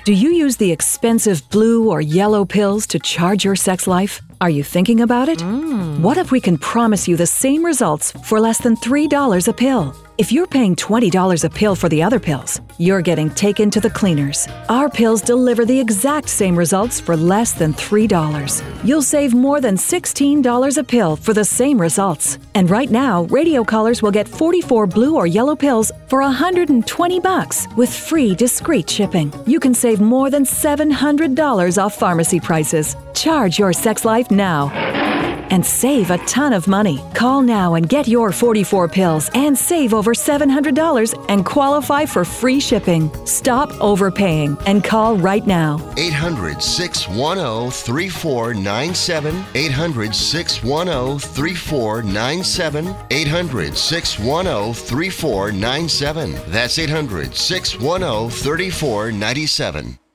Do you use the expensive blue or yellow pills to charge your sex life? Are you thinking about it? What if we can promise you the same results for less than $3 a pill? If you're paying $20 a pill for the other pills, you're getting taken to the cleaners. Our pills deliver the exact same results for less than $3. You'll save more than $16 a pill for the same results. And right now, radio callers will get 44 blue or yellow pills for $120 with free discreet shipping. You can save more than $700 off pharmacy prices. Charge your sex life now and save a ton of money. Call now and get your 44 pills and save over $700 and qualify for free shipping. Stop overpaying and call right now. 800-610-3497. 800-610-3497. 800-610-3497. That's 800-610-3497.